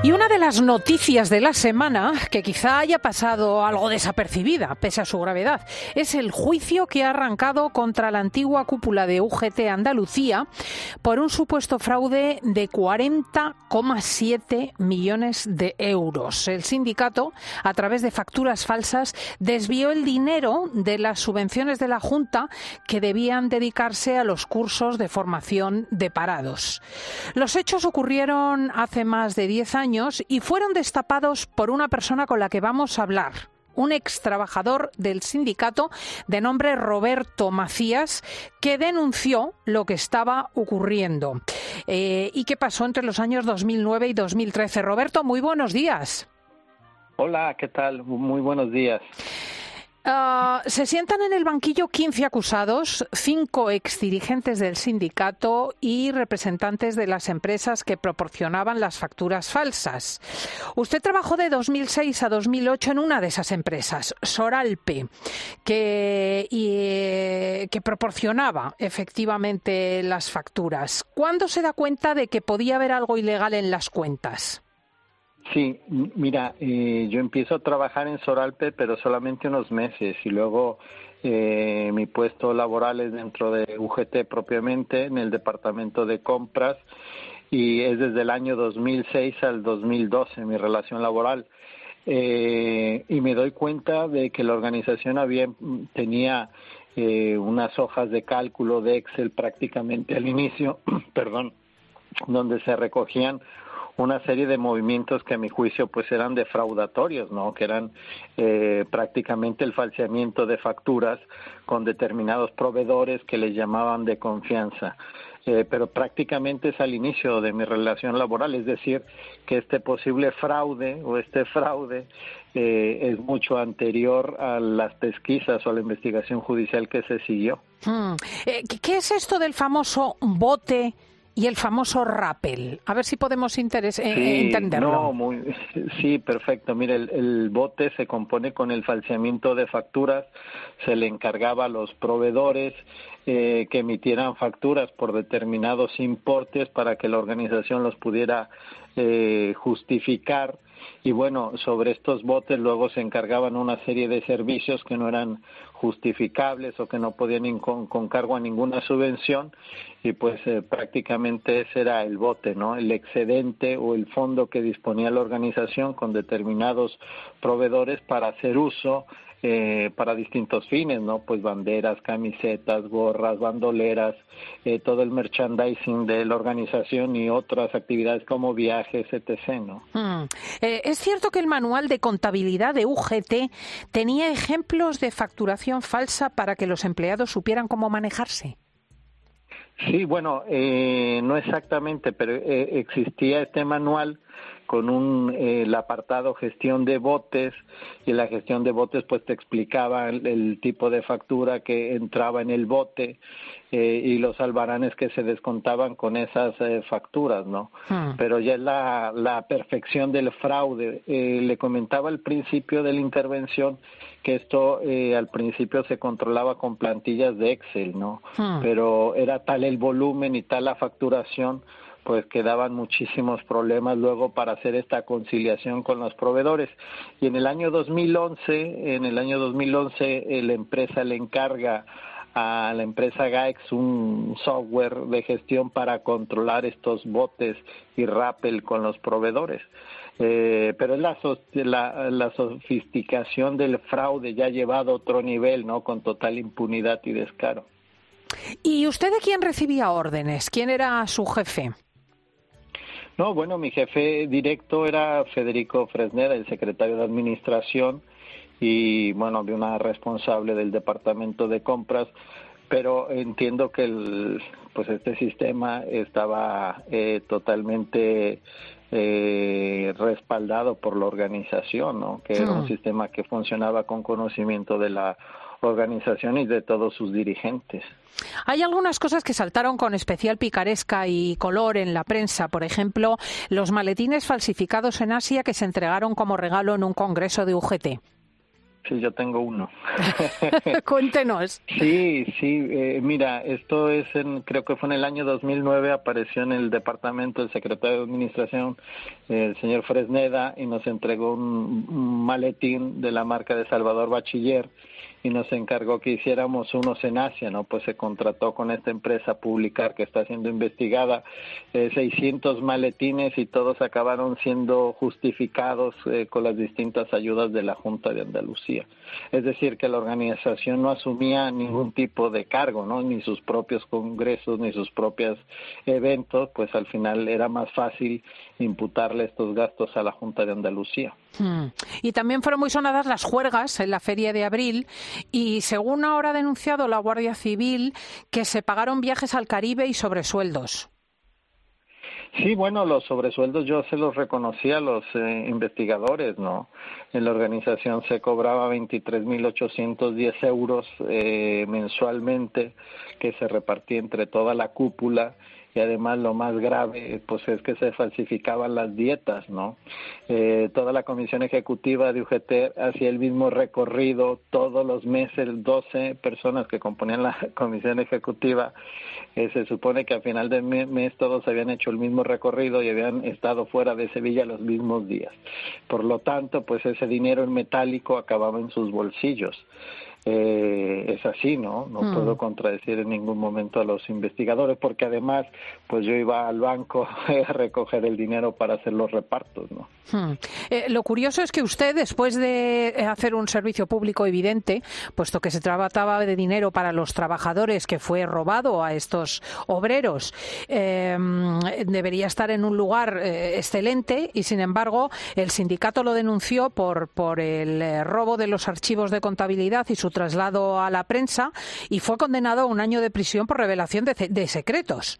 Y una de las noticias de la semana, que quizá haya pasado algo desapercibida, pese a su gravedad, es el juicio que ha arrancado contra la antigua cúpula de UGT Andalucía por un supuesto fraude de 40,7 millones de euros. El sindicato, a través de facturas falsas, desvió el dinero de las subvenciones de la Junta que debían dedicarse a los cursos de formación de parados. Los hechos ocurrieron hace más de 10 años y fueron destapados por una persona con la que vamos a hablar, un ex trabajador del sindicato de nombre Roberto Macías, que denunció lo que estaba ocurriendo y que pasó entre los años 2009 y 2013. Roberto, muy buenos días. Hola, ¿qué tal? Muy buenos días. Se sientan en el banquillo 15 acusados, 5 exdirigentes del sindicato y representantes de las empresas que proporcionaban las facturas falsas. Usted trabajó de 2006 a 2008 en una de esas empresas, Soralpe, que proporcionaba efectivamente las facturas. ¿Cuándo se da cuenta de que podía haber algo ilegal en las cuentas? Sí, mira, yo empiezo a trabajar en Soralpe, pero solamente unos meses, y luego mi puesto laboral es dentro de UGT propiamente, en el departamento de compras, y es desde el año 2006 al 2012 mi relación laboral. Y me doy cuenta de que la organización tenía unas hojas de cálculo de Excel prácticamente al inicio, donde se recogían una serie de movimientos que a mi juicio pues eran defraudatorios, ¿no? Que eran prácticamente el falseamiento de facturas con determinados proveedores que les llamaban de confianza. Pero prácticamente es al inicio de mi relación laboral, es decir, que este posible fraude es mucho anterior a las pesquisas o a la investigación judicial que se siguió. ¿Qué es esto del famoso bote y el famoso rappel? A ver si podemos entenderlo. Sí, perfecto. Mire, el bote se compone con el falseamiento de facturas. Se le encargaba a los proveedores que emitieran facturas por determinados importes para que la organización los pudiera justificar. Y bueno, sobre estos botes luego se encargaban una serie de servicios que no eran justificables o que no podían ir con cargo a ninguna subvención, y pues prácticamente ese era el bote, ¿no? El excedente o el fondo que disponía la organización con determinados proveedores para hacer uso para distintos fines, ¿no? Pues banderas, camisetas, gorras, bandoleras, todo el merchandising de la organización y otras actividades como viajes, etc., ¿no? ¿Es cierto que el manual de contabilidad de UGT tenía ejemplos de facturación falsa para que los empleados supieran cómo manejarse? Sí, bueno, no exactamente, pero existía este manual con el apartado gestión de botes, y la gestión de botes pues te explicaba el tipo de factura que entraba en el bote y los albaranes que se descontaban con esas facturas, ¿no? Pero ya es la perfección del fraude. Le comentaba al principio de la intervención que esto al principio se controlaba con plantillas de Excel, ¿no? Pero era tal el volumen y tal la facturación, pues quedaban muchísimos problemas luego para hacer esta conciliación con los proveedores. Y en el año 2011 la empresa le encarga a la empresa GAEX un software de gestión para controlar estos botes y rappel con los proveedores. Pero es la sofisticación del fraude ya llevado a otro nivel, ¿no? Con total impunidad y descaro. ¿Y usted de quién recibía órdenes? ¿Quién era su jefe? No, bueno, mi jefe directo era Federico Fresneda, el secretario de Administración, y bueno, de una responsable del departamento de compras, pero entiendo que este sistema estaba totalmente respaldado por la organización, ¿no? Que era un sistema que funcionaba con conocimiento de la organización y de todos sus dirigentes. Hay algunas cosas que saltaron con especial picaresca y color en la prensa. Por ejemplo, los maletines falsificados en Asia que se entregaron como regalo en un congreso de UGT. Sí, yo tengo uno. Cuéntenos. Sí, mira, esto es creo que fue en el año 2009, apareció en el departamento el secretario de Administración, el señor Fresneda, y nos entregó un maletín de la marca de Salvador Bachiller y nos encargó que hiciéramos unos en Asia, ¿no? Pues se contrató con esta empresa Publicar, que está siendo investigada, 600 maletines, y todos acabaron siendo justificados con las distintas ayudas de la Junta de Andalucía. Es decir, que la organización no asumía ningún tipo de cargo, ¿no? Ni sus propios congresos, ni sus propios eventos, pues al final era más fácil imputarle estos gastos a la Junta de Andalucía. Y también fueron muy sonadas las juergas en la Feria de Abril, y según ahora ha denunciado la Guardia Civil, que se pagaron viajes al Caribe y sobresueldos. Sí, bueno, los sobresueldos yo se los reconocí a los investigadores, ¿no? En la organización se cobraba 23.810 euros mensualmente, que se repartía entre toda la cúpula. Y además lo más grave pues es que se falsificaban las dietas, ¿no? Toda la comisión ejecutiva de UGT hacía el mismo recorrido todos los meses, 12 personas que componían la comisión ejecutiva. Se supone que al final del mes todos habían hecho el mismo recorrido y habían estado fuera de Sevilla los mismos días. Por lo tanto, pues ese dinero en metálico acababa en sus bolsillos. Es así, ¿no? No puedo contradecir en ningún momento a los investigadores, porque además, pues yo iba al banco a recoger el dinero para hacer los repartos, ¿no? Lo curioso es que usted, después de hacer un servicio público evidente, puesto que se trataba de dinero para los trabajadores que fue robado a estos obreros, debería estar en un lugar excelente, y sin embargo el sindicato lo denunció por el robo de los archivos de contabilidad y su traslado a la prensa, y fue condenado a 1 año de prisión por revelación de secretos.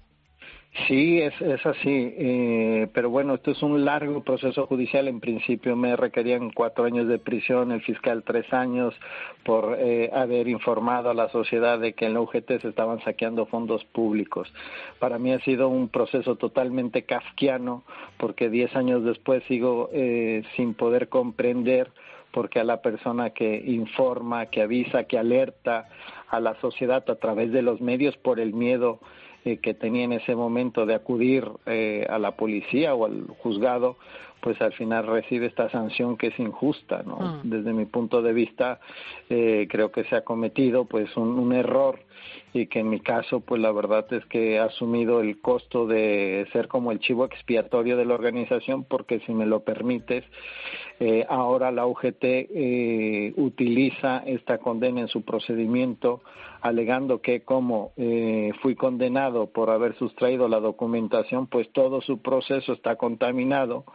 Sí, es así, pero bueno, esto es un largo proceso judicial. En principio me requerían 4 años de prisión, el fiscal 3 años por haber informado a la sociedad de que en la UGT se estaban saqueando fondos públicos. Para mí ha sido un proceso totalmente kafkiano, porque 10 años después sigo sin poder comprender porque a la persona que informa, que avisa, que alerta a la sociedad a través de los medios por el miedo que tenía en ese momento de acudir a la policía o al juzgado, pues al final recibe esta sanción que es injusta, ¿no? Desde mi punto de vista, creo que se ha cometido pues un error, y que en mi caso, pues la verdad es que he asumido el costo de ser como el chivo expiatorio de la organización, porque si me lo permites, ahora la UGT utiliza esta condena en su procedimiento, alegando que como fui condenado por haber sustraído la documentación, pues todo su proceso está contaminado,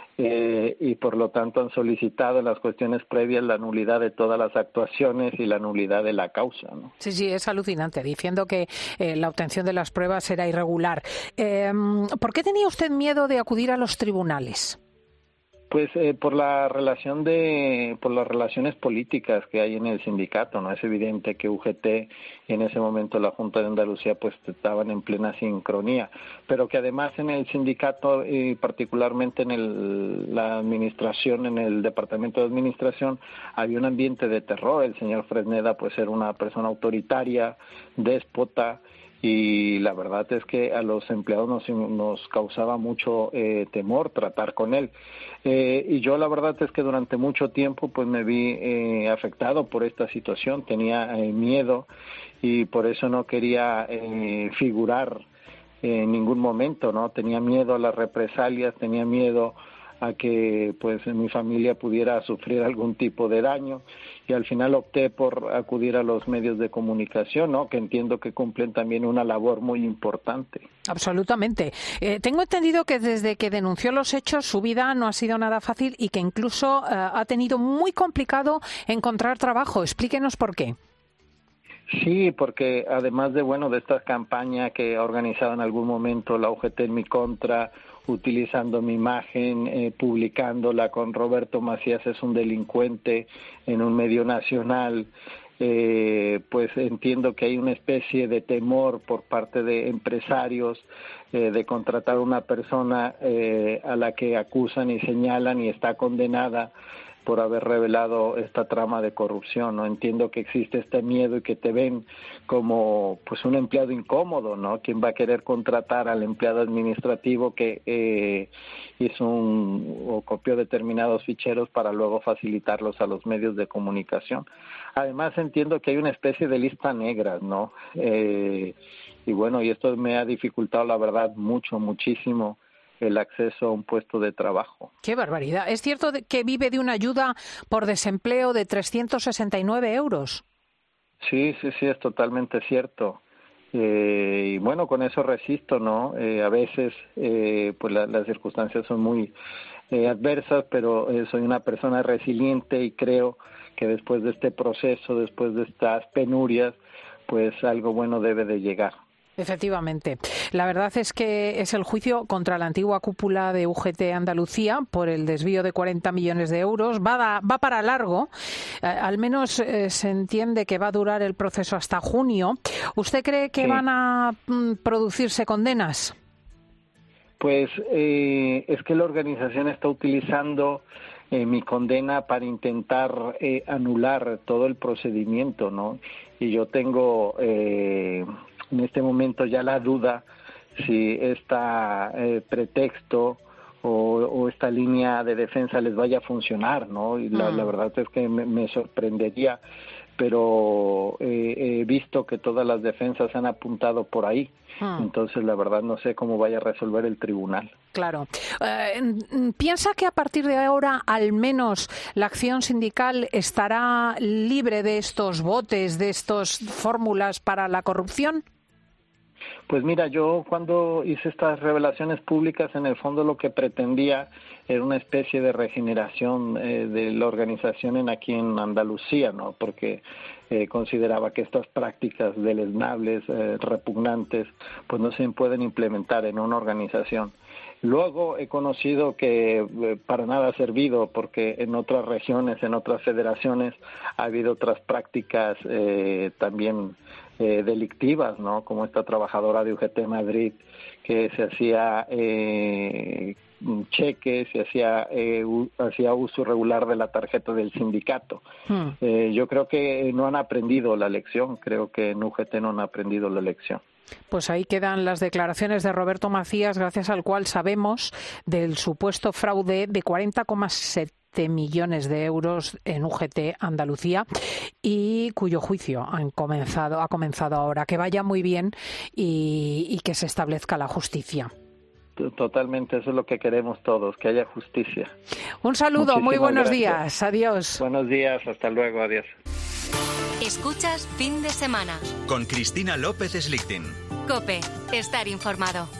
y por lo tanto han solicitado en las cuestiones previas la nulidad de todas las actuaciones y la nulidad de la causa, ¿no? Sí, es alucinante, diciendo que la obtención de las pruebas era irregular. ¿Por qué tenía usted miedo de acudir a los tribunales? Pues por las relaciones políticas que hay en el sindicato, ¿no? Es evidente que UGT y en ese momento la Junta de Andalucía pues estaban en plena sincronía, pero que además en el sindicato y particularmente en la administración, en el departamento de administración, había un ambiente de terror. El señor Fresneda pues era una persona autoritaria, déspota, y la verdad es que a los empleados nos causaba mucho temor tratar con él, y yo la verdad es que durante mucho tiempo pues me vi afectado por esta situación, tenía miedo, y por eso no quería figurar en ningún momento, ¿no? Tenía miedo a las represalias, tenía miedo a que pues mi familia pudiera sufrir algún tipo de daño, y al final opté por acudir a los medios de comunicación, ¿no? Que entiendo que cumplen también una labor muy importante. Absolutamente. Tengo entendido que desde que denunció los hechos su vida no ha sido nada fácil, y que incluso ha tenido muy complicado encontrar trabajo. Explíquenos por qué. Sí, porque además de esta campaña que ha organizado en algún momento la UGT en mi contra, utilizando mi imagen, publicándola con Roberto Macías es un delincuente en un medio nacional, pues entiendo que hay una especie de temor por parte de empresarios de contratar a una persona a la que acusan y señalan y está condenada por haber revelado esta trama de corrupción, ¿no? Entiendo que existe este miedo y que te ven como pues un empleado incómodo, ¿no? ¿Quién va a querer contratar al empleado administrativo que hizo o copió determinados ficheros para luego facilitarlos a los medios de comunicación? Además entiendo que hay una especie de lista negra, ¿no? Y bueno, y esto me ha dificultado la verdad muchísimo el acceso a un puesto de trabajo. ¡Qué barbaridad! ¿Es cierto que vive de una ayuda por desempleo de 369 euros? Sí, es totalmente cierto. Y bueno, con eso resisto, ¿no? A veces pues las circunstancias son muy adversas, pero soy una persona resiliente y creo que después de este proceso, después de estas penurias, pues algo bueno debe de llegar. Efectivamente. La verdad es que es el juicio contra la antigua cúpula de UGT Andalucía por el desvío de 40 millones de euros. Va para largo. Al menos se entiende que va a durar el proceso hasta junio. ¿Usted cree que van a producirse condenas? Pues es que la organización está utilizando mi condena para intentar anular todo el procedimiento, ¿no? Y yo tengo en este momento ya la duda si pretexto o esta línea de defensa les vaya a funcionar, ¿no? Y la verdad es que me sorprendería, pero he visto que todas las defensas han apuntado por ahí. Entonces, la verdad, no sé cómo vaya a resolver el tribunal. Claro. ¿Piensa que a partir de ahora, al menos, la acción sindical estará libre de estos botes, de estas fórmulas para la corrupción? Pues mira, yo cuando hice estas revelaciones públicas, en el fondo lo que pretendía era una especie de regeneración de la organización aquí en Andalucía, ¿no? Porque consideraba que estas prácticas deleznables, repugnantes, pues no se pueden implementar en una organización. Luego he conocido que para nada ha servido, porque en otras regiones, en otras federaciones, ha habido otras prácticas también delictivas, ¿no? Como esta trabajadora de UGT Madrid, que se hacía cheques, se hacía uso regular de la tarjeta del sindicato. Yo creo que no han aprendido la lección, creo que en UGT no han aprendido la lección. Pues ahí quedan las declaraciones de Roberto Macías, gracias al cual sabemos del supuesto fraude de 40,7 millones de euros en UGT Andalucía y cuyo juicio ha comenzado ahora. Que vaya muy bien y que se establezca la justicia. Totalmente, eso es lo que queremos todos, que haya justicia. Un saludo, Muchísimas muy buenos gracias. días, adiós. Buenos días, hasta luego, adiós. Escuchas Fin de Semana con Cristina López Slichting. COPE, estar informado.